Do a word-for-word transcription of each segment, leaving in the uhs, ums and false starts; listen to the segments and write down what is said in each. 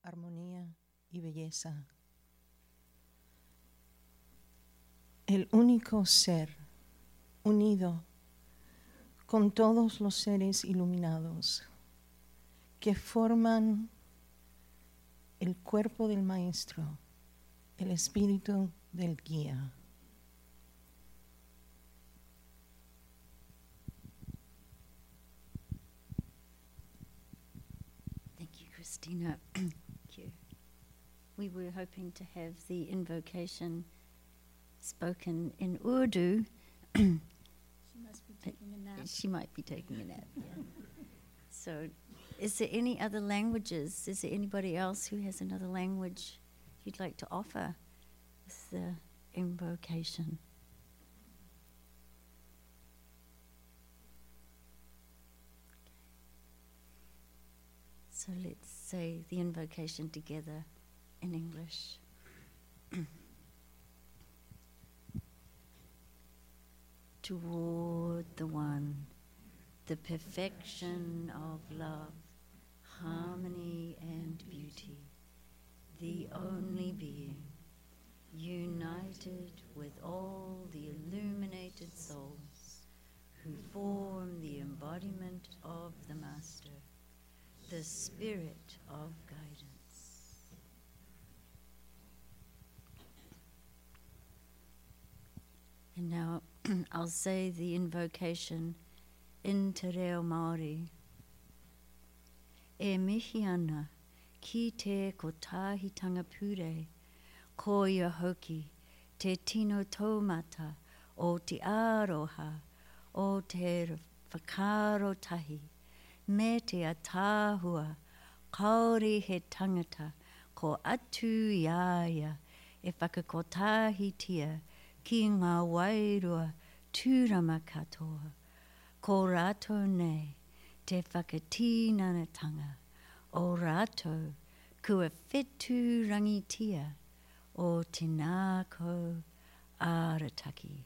armonía y belleza. El único ser unido con todos los seres iluminados que forman el cuerpo del Maestro, el espíritu del guía. Thank you, Christina. Thank you. We were hoping to have the invocation spoken in Urdu. She must be taking a nap. She might be taking a nap, yeah. So, is there any other languages? Is there anybody else who has another language you'd like to offer with the invocation? So let's say the invocation together in English. Toward the One, the perfection of love, harmony and beauty, the only being, united with all the illuminated souls who form the embodiment of the Master, the Spirit of guidance. And now I'll say the invocation in Te Reo Māori. E mihi ana ki te kotahitanga pure, ko ia hoki te tino taumata o te aroha o te whakaro tahi, me te atahua, kaori he tangata, ko atu iaia, e whakakotahitia ki ngā wairua tūrama katoa, ko rātou nei te whakatīnanatanga, o rātou kua whetū rangitia o te nāko ārataki.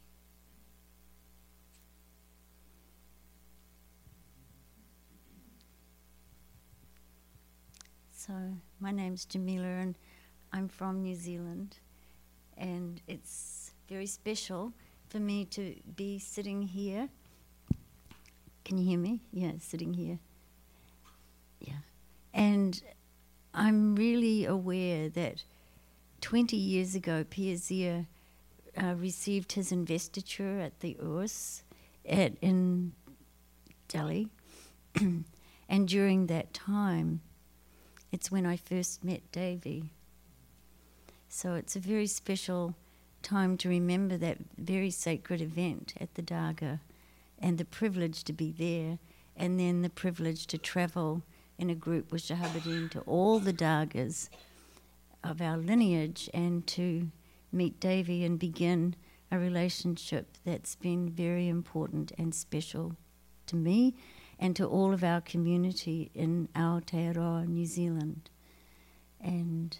So, my name's Jamila and I'm from New Zealand, and it's very special for me to be sitting here. Can you hear me? Yeah, sitting here. Yeah. And I'm really aware that twenty years ago, Pia Zia uh, received his investiture at the U S at, in Delhi. And during that time, it's when I first met Davy. So it's a very special time to remember that very sacred event at the Dargah and the privilege to be there, and then the privilege to travel in a group with Shahabuddin to all the Dargahs of our lineage and to meet Davy and begin a relationship that's been very important and special to me and to all of our community in Aotearoa, New Zealand. And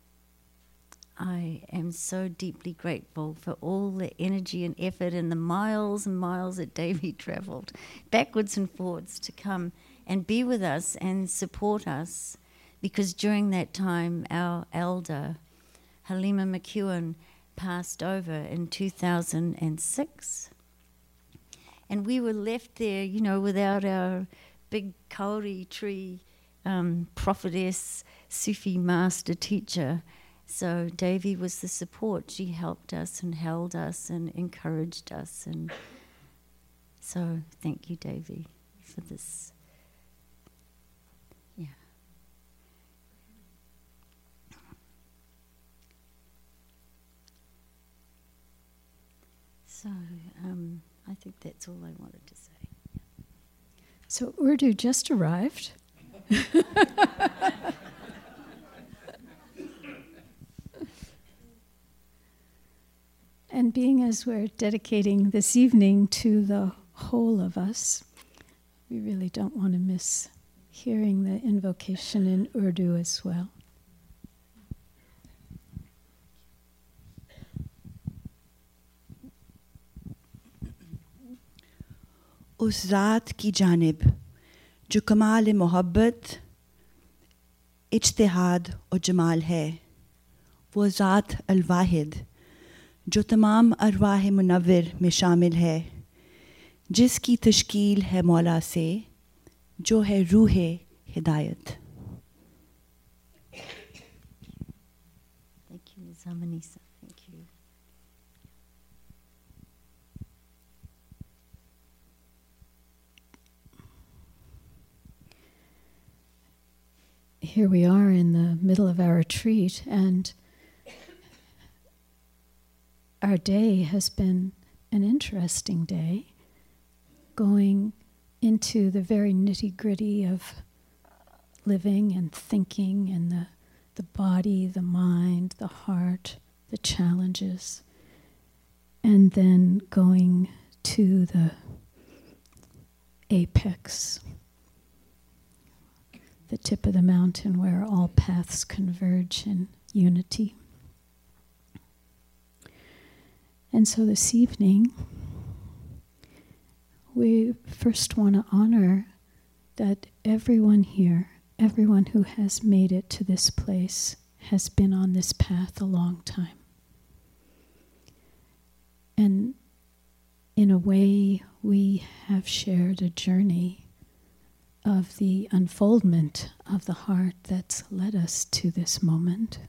I am so deeply grateful for all the energy and effort and the miles and miles that Davy travelled, backwards and forwards, to come and be with us and support us, because during that time our elder, Halima McEwen, passed over in two thousand six. And we were left there, you know, without our big kauri tree um, prophetess, Sufi master teacher. So Davy was the support. She helped us and held us and encouraged us. And so thank you, Davy, for this. Yeah. So um, I think that's all I wanted to say. Yeah. So Urdu just arrived. And being as we're dedicating this evening to the whole of us, we really don't want to miss hearing the invocation in Urdu as well. उस ज़ात की जानिब जो कमाल मोहब्बत इज्तिहाद और जमाल है, वो ज़ात अल-वाहिद जो तमाम अरवाह मुनव्विर में शामिल है, जिसकी तश्कील है मौला से, जो है रूह हिदायत. Thank you, Miz Amanisa. Thank you. Here we are in the middle of our retreat, and our day has been an interesting day, going into the very nitty-gritty of living and thinking and the, the body, the mind, the heart, the challenges, and then going to the apex, the tip of the mountain where all paths converge in unity. And so this evening, we first want to honor that everyone here, everyone who has made it to this place, has been on this path a long time. And in a way, we have shared a journey of the unfoldment of the heart that's led us to this moment.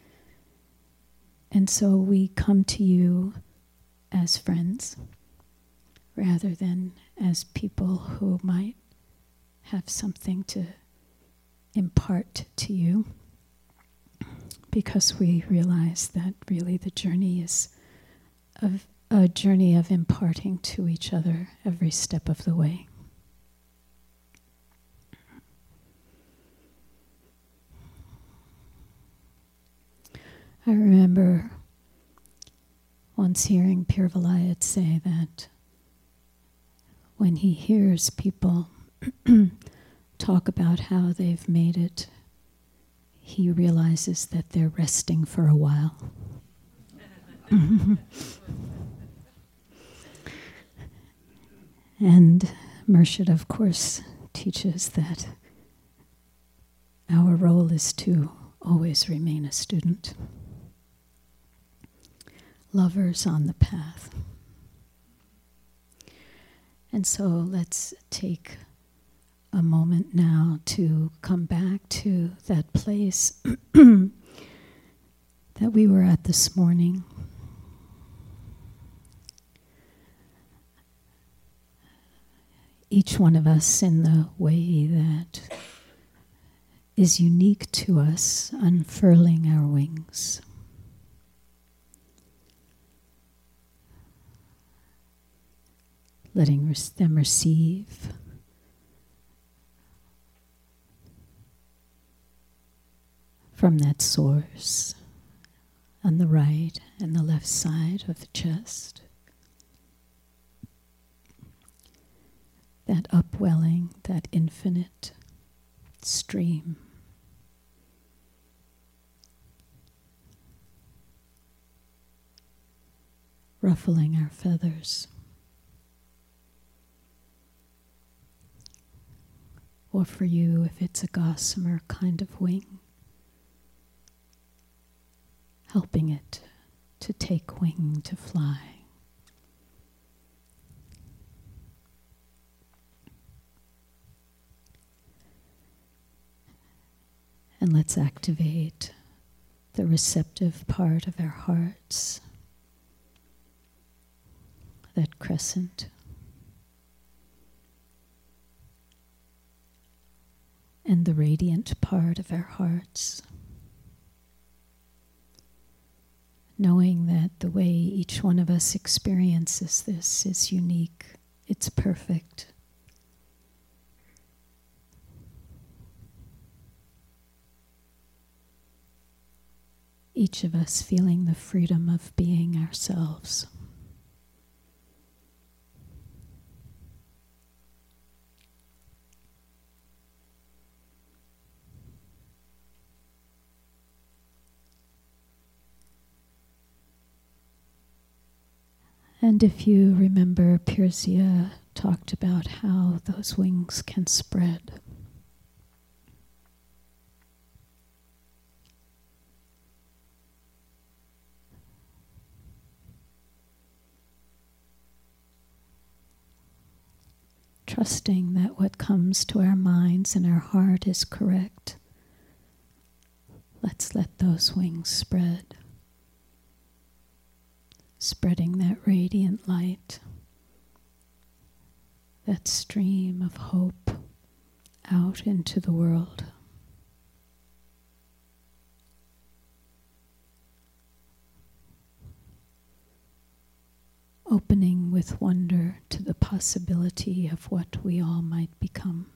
And so we come to you as friends, rather than as people who might have something to impart to you, because we realize that really the journey is of a journey of imparting to each other every step of the way. I remember once hearing Pir Vilayat say that when he hears people talk about how they've made it, he realizes that they're resting for a while. And Murshid, of course, teaches that our role is to always remain a student, lovers on the path. And so let's take a moment now to come back to that place that we were at this morning. Each one of us in the way that is unique to us, unfurling our wings. Letting them receive from that source on the right and the left side of the chest. That upwelling, that infinite stream. Ruffling our feathers. Or for you, if it's a gossamer kind of wing, helping it to take wing to fly. And let's activate the receptive part of our hearts, that crescent. And the radiant part of our hearts, knowing that the way each one of us experiences this is unique, it's perfect. Each of us feeling the freedom of being ourselves. And if you remember, Pirzia talked about how those wings can spread. trusting that what comes to our minds and our heart is correct. Let's let those wings spread, spreading that radiant light, that stream of hope out into the world. Opening with wonder to the possibility of what we all might become.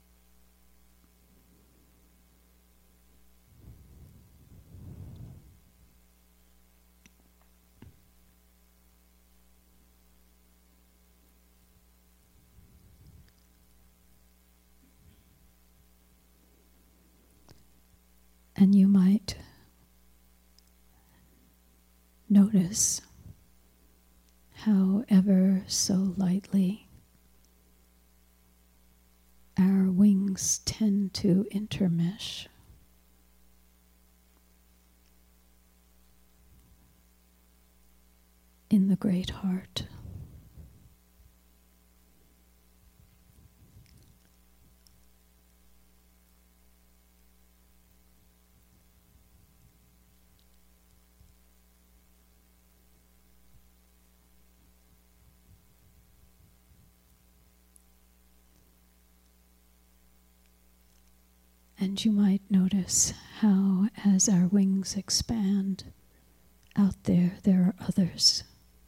And you might notice how ever so lightly our wings tend to intermesh. In the great heart. And you might notice how, as our wings expand, out there, there are others.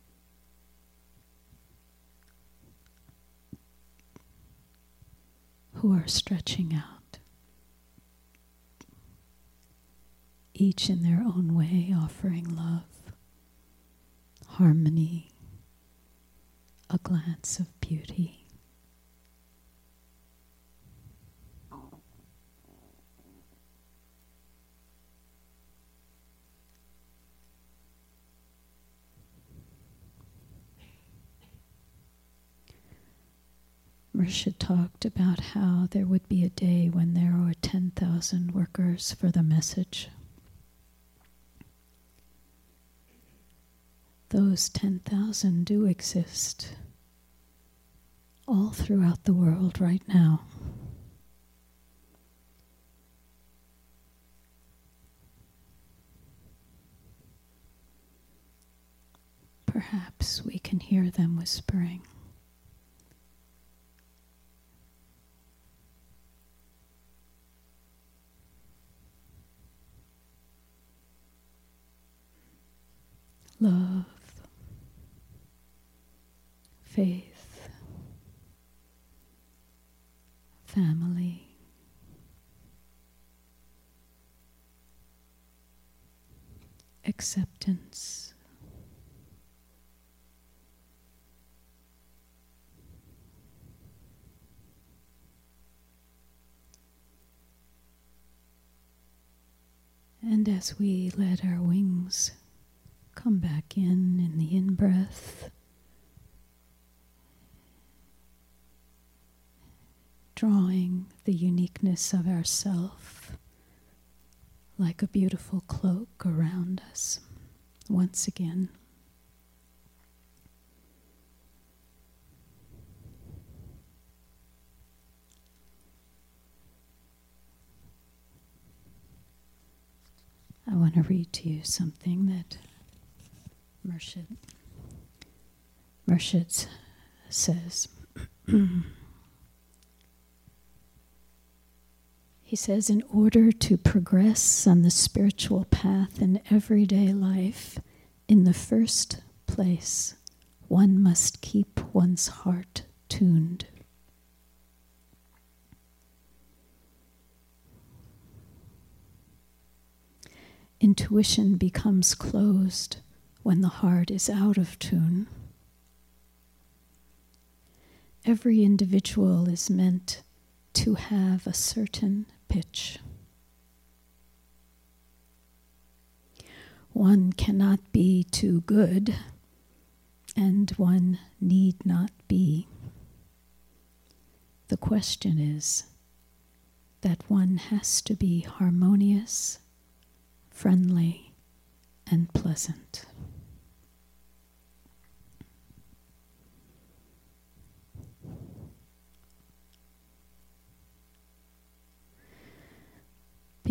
Who are stretching out, each in their own way offering love, harmony, a glance of beauty. Murshid talked about how there would be a day when there were ten thousand workers for the message. Those ten thousand do exist all throughout the world right now. Perhaps we can hear them whispering. Love, faith, family, acceptance, and as we let our wings come back in in the in-breath, drawing the uniqueness of ourself like a beautiful cloak around us once again. I want to read to you something that Murshid, Murshid says. He says, in order to progress on the spiritual path in everyday life, in the first place, one must keep one's heart tuned. Intuition becomes closed when the heart is out of tune. Every individual is meant to have a certain pitch. One cannot be too good, and one need not be. The question is that one has to be harmonious, friendly, and pleasant.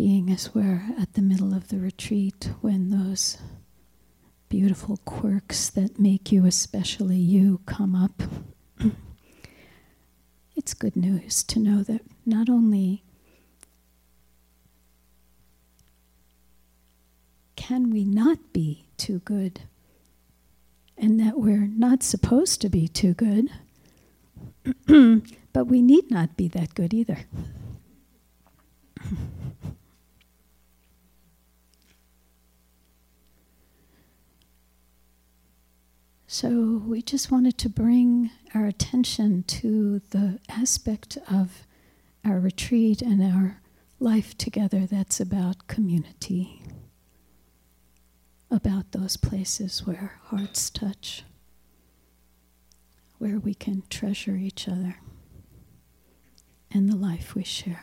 being as we're at the middle of the retreat, when those beautiful quirks that make you especially you come up. It's good news to know that not only can we not be too good, and that we're not supposed to be too good, but we need not be that good either. So we just wanted to bring our attention to the aspect of our retreat and our life together that's about community, about those places where hearts touch, where we can treasure each other and the life we share.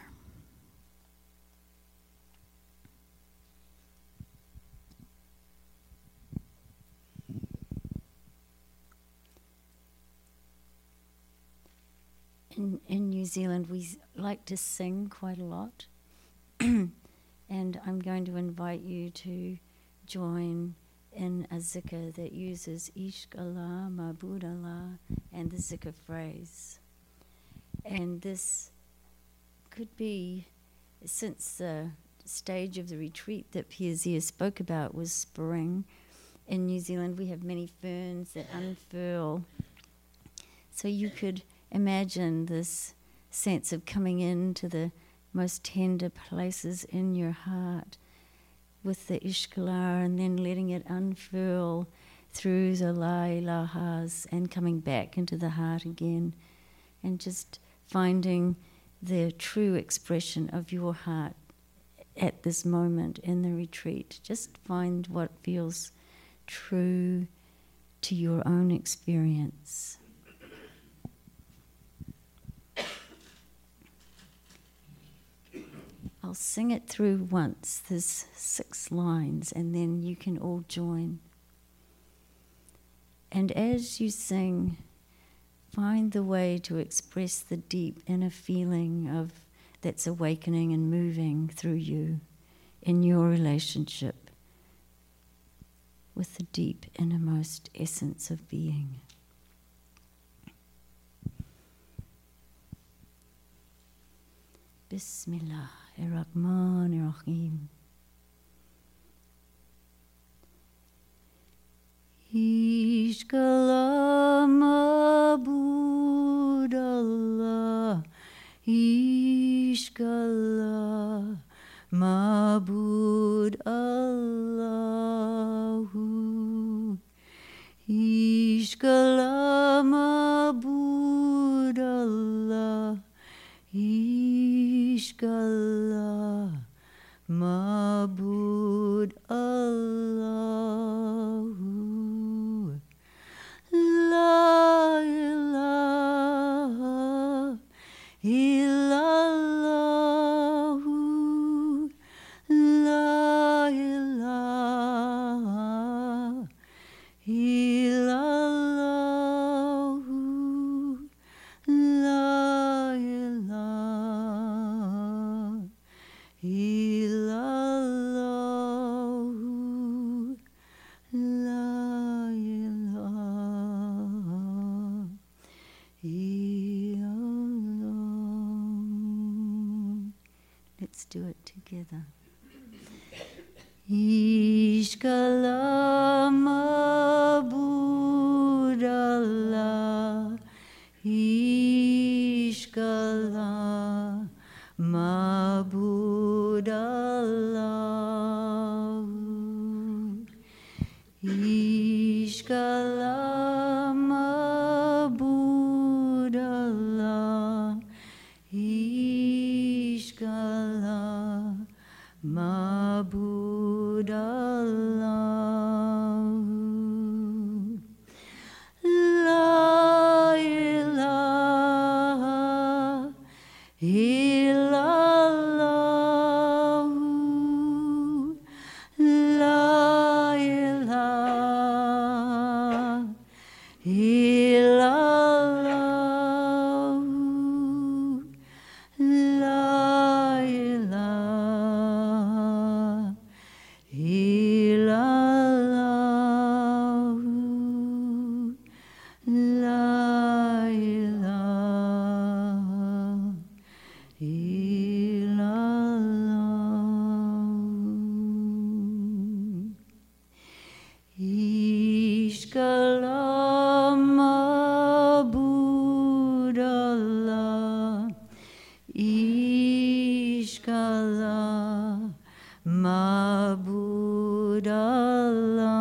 In, in New Zealand, we s- like to sing quite a lot. And I'm going to invite you to join in a zikr that uses Ishq Allah, Ma'bud Allah, and the zikr phrase. And this could be, since the stage of the retreat that Piazia spoke about was spring, in New Zealand we have many ferns that unfurl. So you could imagine this sense of coming into the most tender places in your heart with the Ishq Allah, and then letting it unfurl through the La ilahas and coming back into the heart again, and just finding the true expression of your heart at this moment in the retreat. Just find what feels true to your own experience. I'll sing it through once. There's six lines, and then you can all join. And as you sing, find the way to express the deep inner feeling of that's awakening and moving through you in your relationship with the deep innermost essence of being. Bismillahirrahmanirrahim. Ishq Allah, Ma'bud Allah, Ishq Allah, Ma'bud Allahu, Ishq Allah, Ma'bud Allah, Ishq Allah, Ma'bud Allahu, La ilaha illallahu, La ilaha illallahu, La ilaha illallahu, La ilaha illallah. Let's do it together. Ishq Allah, Ma'bud Allah, Ishq Allah, Ma'bud Allahu, Ishq Allah, Ma'bud Allah, Ishq Allah, Ma'bud Allahu, La ilaha illallahu, La ilaha illallahu, La ilaha Ishkala Mabudala Ishkala Mabudala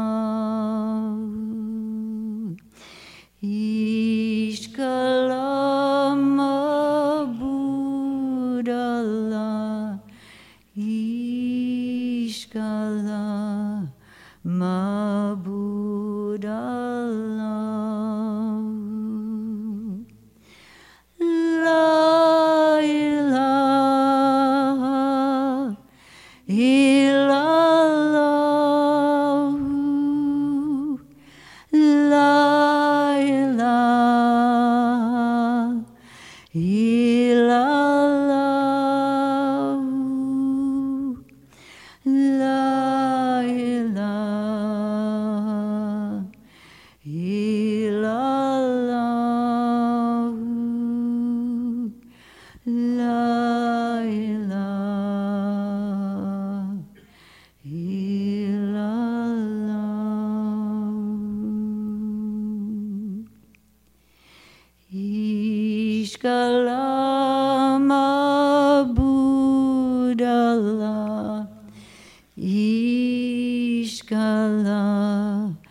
Ishkala Mabudala Ishkala Mabudala La ilaha illallah La ilaha illallah La ilaha illallah La ilaha illallah Ishkala Mabudala Ishkala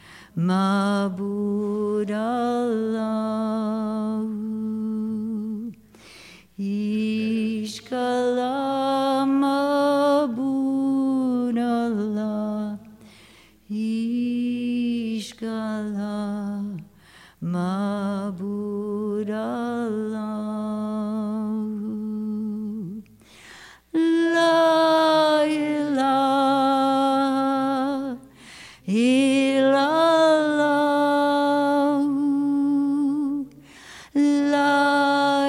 Mabudala Ishkala Mabudala Ishkala Mabudala La ilaha illallah La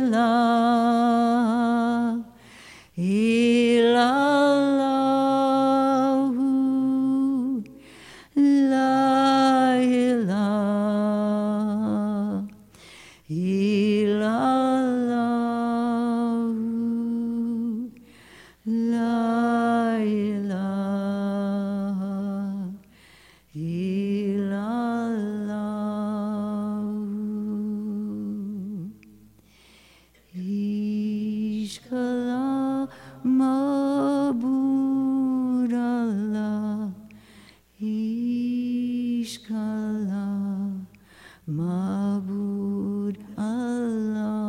ilaha illallah La ilaha illallah La ilaha illallah Ishkala Mabudala Ishkala Mabudala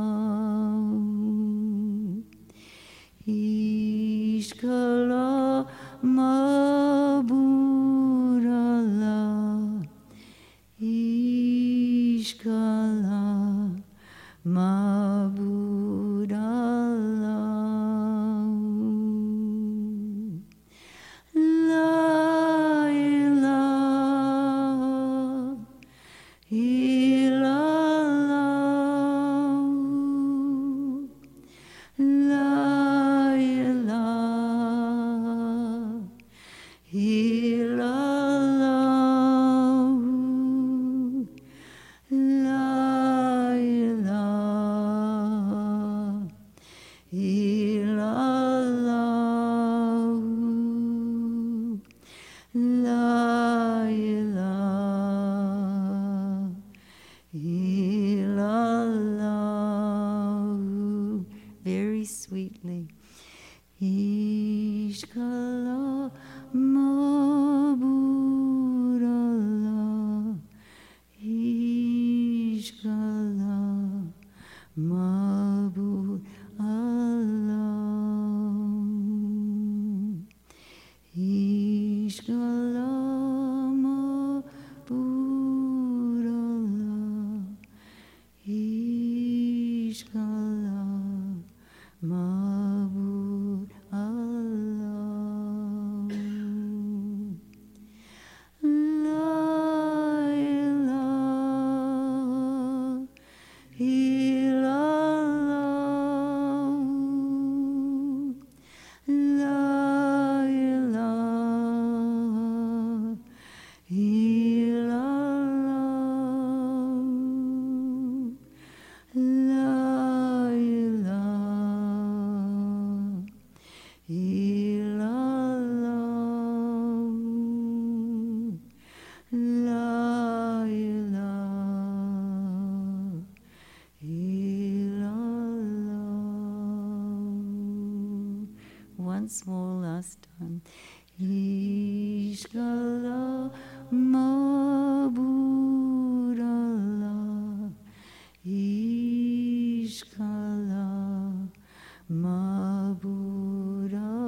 Ishkala Mabudala Ishkala Mabudala La ilaha illallah La ilaha illallah La ilaha illallah La ilaha illallah Very sweetly Ishkala Mabudala Ishkala Mabudala Ishkala Mabudala Ishkala Mabudala La ilaha illallah La ilaha Ishkala Mabud Allah, Ishkala Mabud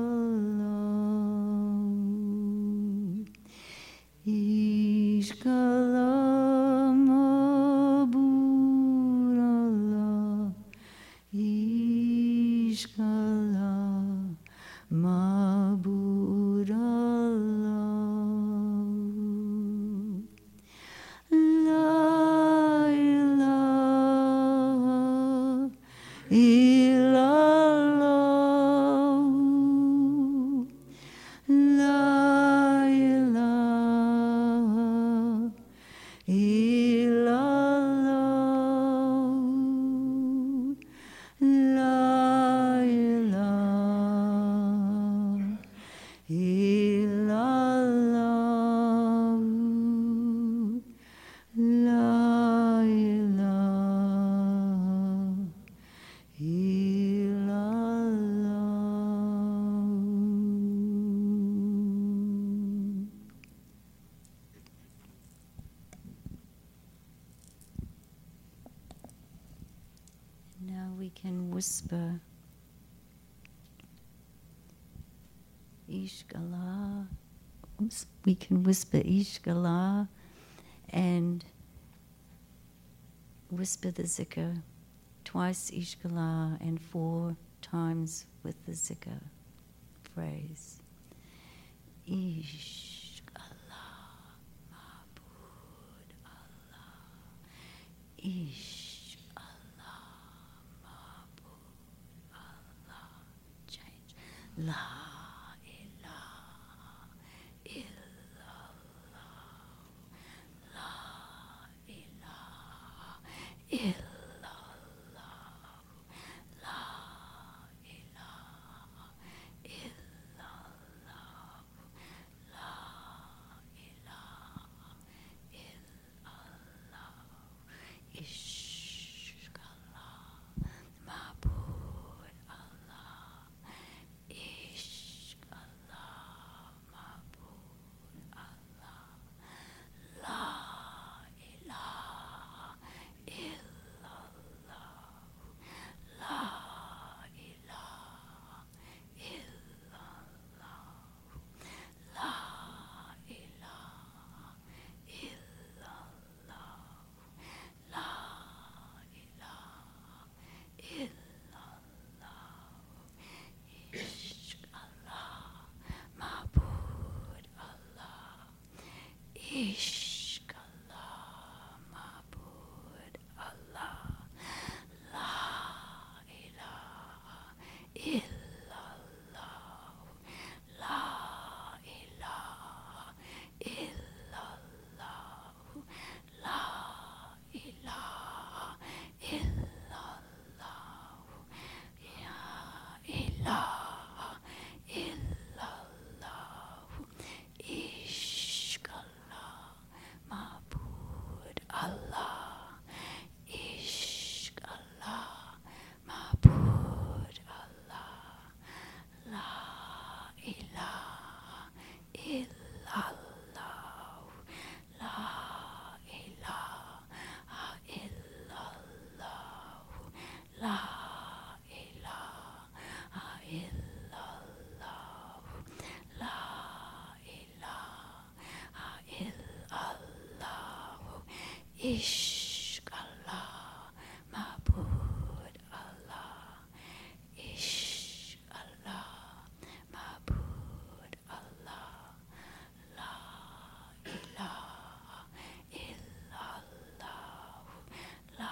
Allah, Ishkala Mabud Allah, Ishkala Mabud Allah. La ilaha illallah. La ilaha illallah. La ilaha illallah. La ilaha illallah. Now we can whisper Ishkala. Oops, we can whisper Ishkala and whisper the zikr twice Ishkala and four times with the zikr phrase. Ishkala Mabud Allah. Ishkala Mabud Allah. Change. La ilaha illallah. La ilaha illallah. La ilaha illallah. La ilaha illallah. Ishkala Mabud Allah. Ishkala Mabud Allah. La ilaha illallah. La ilaha illallah. La ilaha illallah. La ilaha illallah. Ishkala Mabud Allah. Ishkala Mabud Allah. La ilaha illallah. La ilaha illallah. La ilaha illallah. Ya ilaha illallah. Ishkala Mabud Allah. Ishkala Mabud Allah. La ilaha illallah. La ilaha illallah. La ilaha illallah. La ilaha illallah. Ishkala Mabud Allah. Ishkala Mabud Allah. La ilaha illallah. La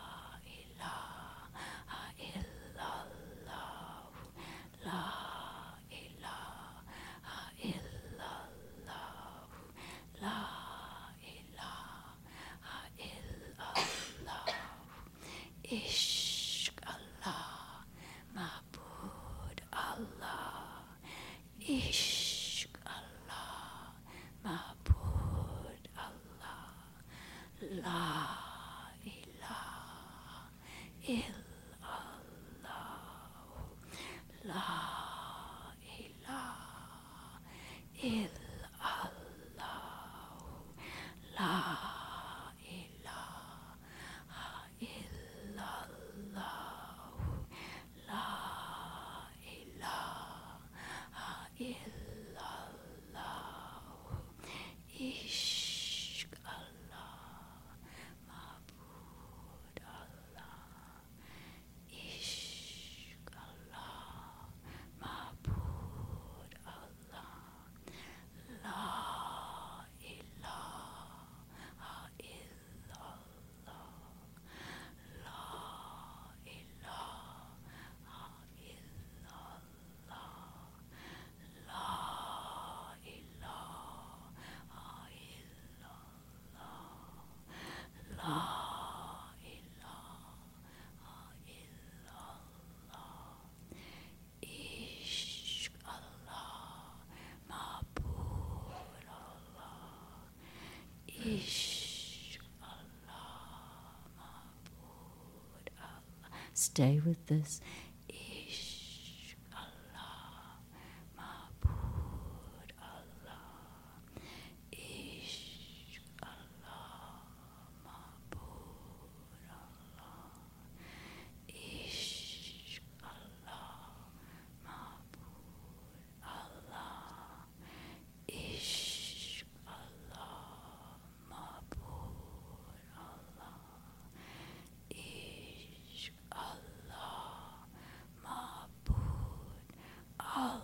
ilaha illallah. La ilaha illallah. La ilaha illallah. il Allah, la ilaha illallah, la ilaha illallah, ishq Allah, ma'bud Allah, ishq Allah, ma'bud Allah, la ilaha illallah, la ilaha illallah, la ilaha illallah, la ishq Allah, ma'bud Allah, ishq Allah, ma'bud Allah. Stay with this. Ishq Allah, ma'bud Allah, ishq Allah, ma'bud Allah, ishq Allah, ma'bud Allah, ishq Allah, ma'bud Allah, ishq Allah, ma'bud Allah.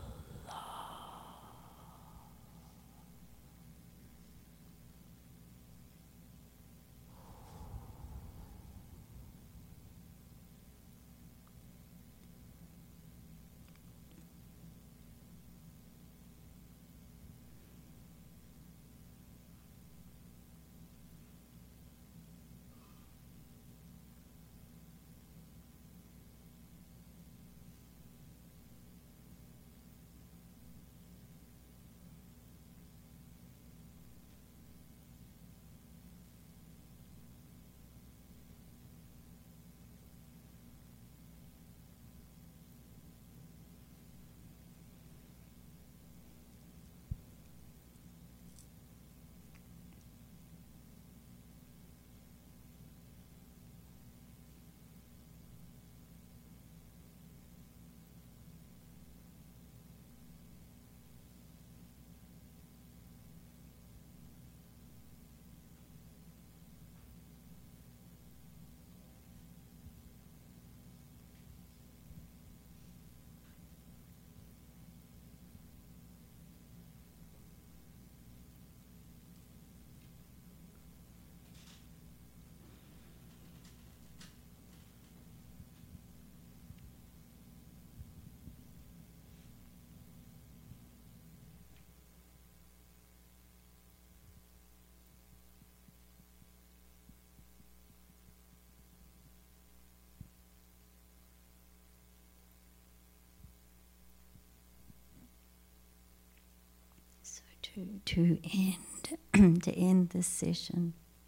So to to end to end this session,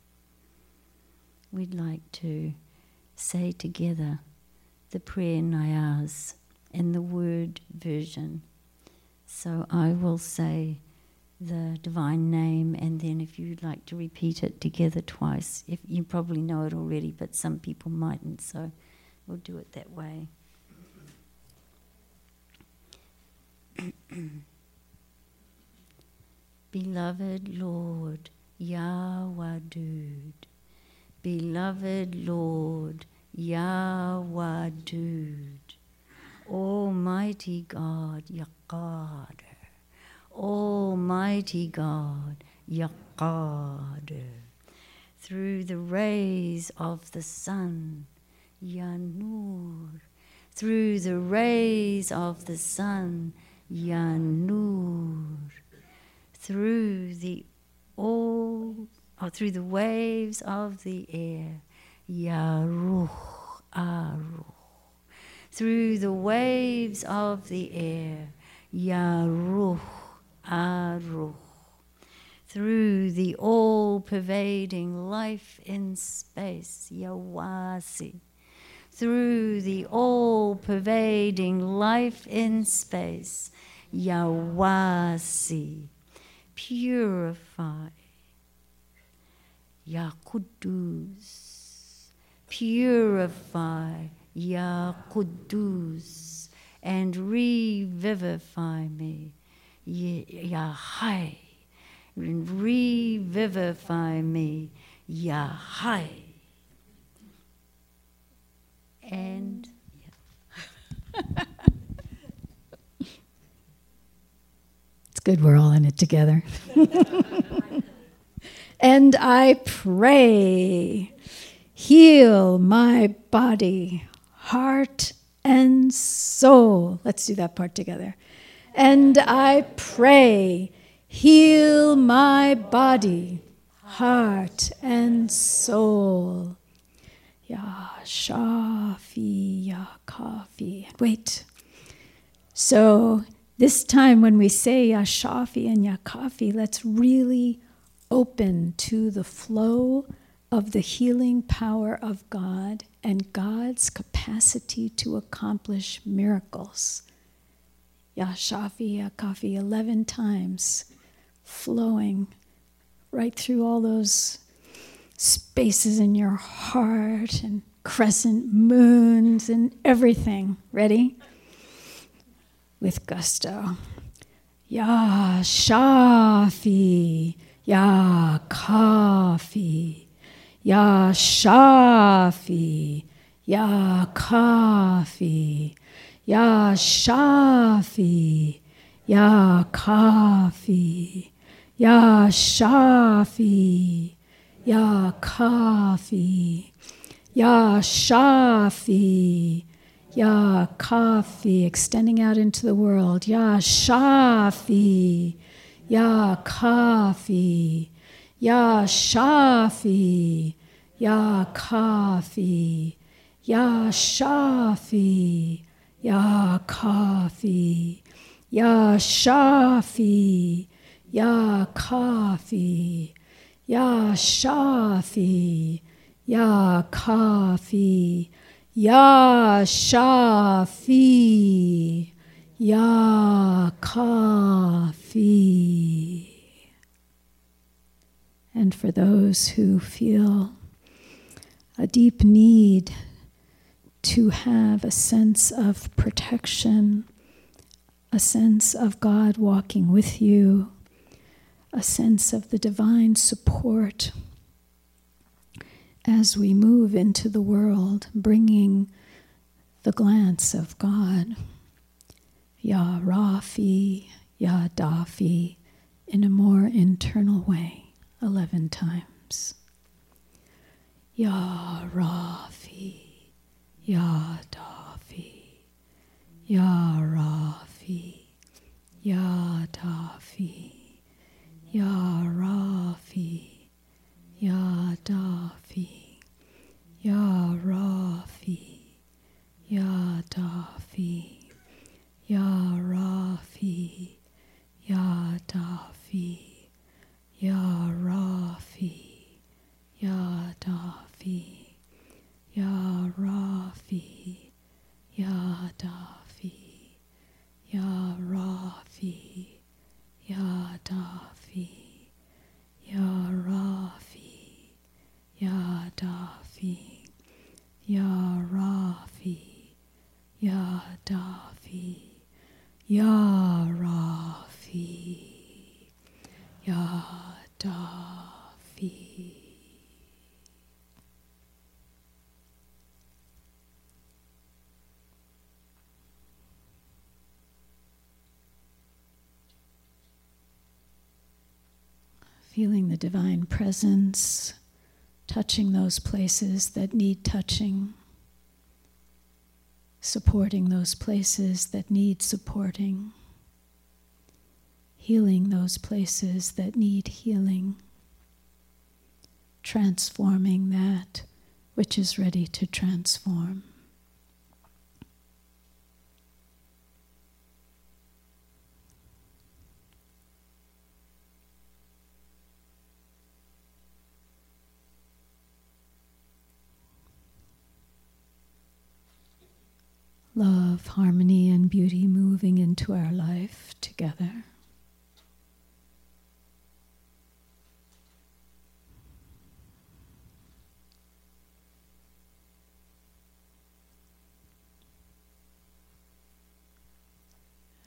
we'd like to say together the prayer Nayaz in the word version. So I will say the divine name, and then if you'd like to repeat it together twice, if you probably know it already, but some people mightn't, so we'll do it that way. Beloved Lord, Yawadud. Beloved Lord, Yawadud. Almighty God, Yaqadir. Almighty God, Yaqadir. Through the rays of the sun, Yanur. Through the rays of the sun, Yanur. Through the all, or through the waves of the air, Ya Ruh, Aruh. Through the waves of the air, Ya Ruh, Aruh. Through the all-pervading life in space, Ya Wasi. Through the all-pervading life in space, Ya Wasi. purify. Ya Quddus, purify. Ya Quddus, and revivify me. Ya Hayy, and revivify me. Ya Hayy. And yeah. It's good we're all in it together. And I pray, heal my body, heart, and soul. Let's do that part together. And I pray, heal my body, heart, and soul. Ya Shafi, Ya Kafi. Wait. So this time when we say Ya Shafi and Ya Kafi, let's really open to the flow of the healing power of God and God's capacity to accomplish miracles. Ya Shafi, Ya Kafi, eleven times, flowing right through all those spaces in your heart and crescent moons and everything. Ready? With gusto. Ya Shafi, Ya Kafi, Ya Shafi, Ya Kafi, Ya Shafi, Ya Kafi, Ya Shafi, Ya Kafi, Ya Shafi, Ya Kafi, extending out into the world. Ya Shafi, Ya Kafi, Ya Shafi, Ya Kafi, Ya Shafi, Ya Kafi, Ya Shafi, Ya Kafi, Ya Shafi, Ya Kafi, Ya Shafi, Ya Kafi. And for those who feel a deep need to have a sense of protection, a sense of God walking with you, a sense of the divine support as we move into the world, bringing the glance of God. Ya Rafi, Ya Dafi, in a more internal way, eleven times. Ya Rafi, Ya Dafi, Ya Rafi, Ya Dafi, Ya Rafi, Ya Dafi, Ya Rafi, Ya Dafi, Ya Rafi, Ya Dafi, Ya Rafi, Ya Dafi, Ya Rafi, Ya Dafi, Ya Rafi, Ya Dafi, Ya Rafi, Ya Dafi, Ya Rafi, Ya Dafi, Ya Rafi, Ya Dafi. Feeling the divine presence, touching those places that need touching, supporting those places that need supporting, healing those places that need healing, transforming that which is ready to transform. Love, harmony, and beauty moving into our life together.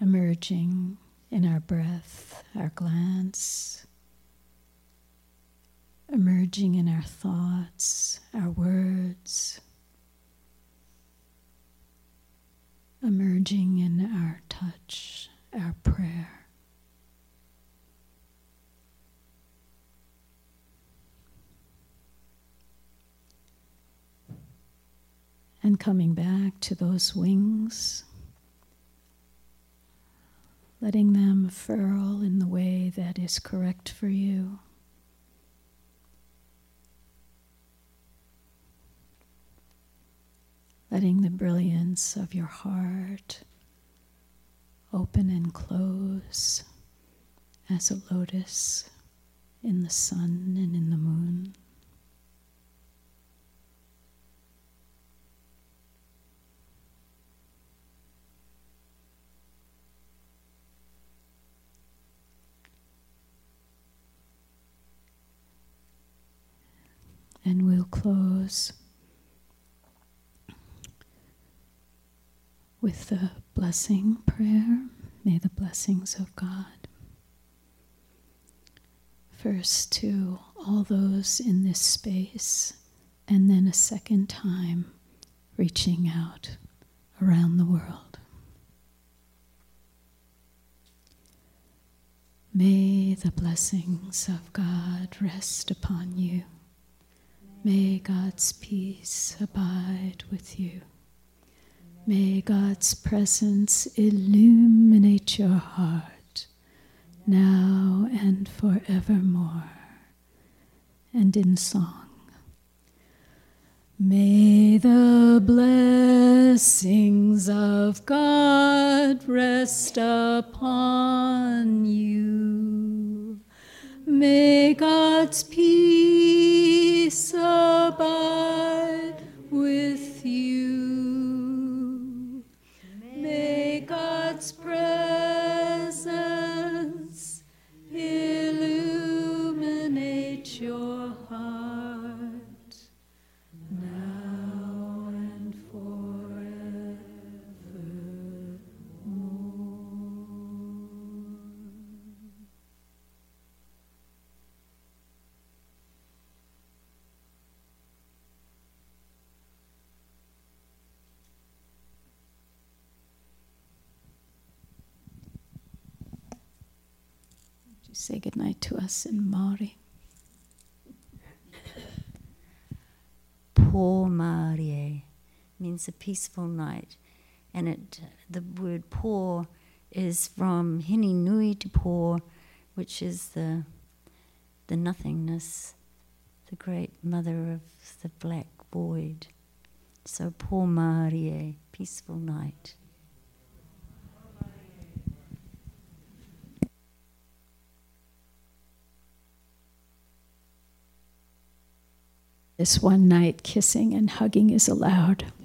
emerging in our breath, our glance, emerging in our thoughts, our words, emerging in our touch, our prayer. And coming back to those wings, letting them furl in the way that is correct for you. Letting the brilliance of your heart open and close as a lotus in the sun and in the moon. And we'll close with the blessing prayer. May the blessings of God, first to all those in this space, and then a second time reaching out around the world. May the blessings of God rest upon you. May God's peace abide with you. May God's presence illuminate your heart now and forevermore. And in song, may the blessings of God rest upon you. May God's peace abide with you. May God's presence illuminate your heart now and forevermore. Say goodnight to us in Māori. Po Mārie means a peaceful night, and it the word po is from Hini Nui Te Po, which is the the nothingness, the great mother of the black void. So po Mārie, peaceful night. This one night, kissing and hugging is allowed.